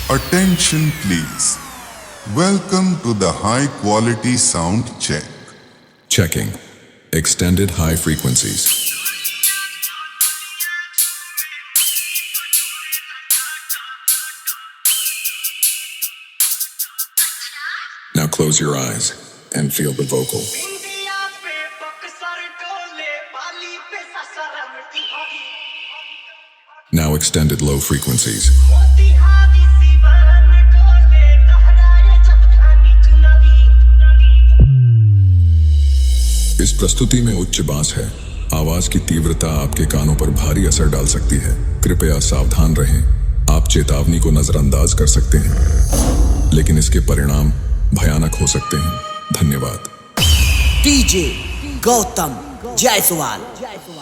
Attention please. Welcome to the high quality sound check. Checking. Extended high frequencies. Now close your eyes and feel the vocal. Now extended low frequencies. इस प्रस्तुति में उच्च बास है। आवाज की तीव्रता आपके कानों पर भारी असर डाल सकती है। कृपया सावधान रहें। आप चेतावनी को नजरअंदाज कर सकते हैं, लेकिन इसके परिणाम भयानक हो सकते हैं। धन्यवाद। डीजे गौतम जायसवाल।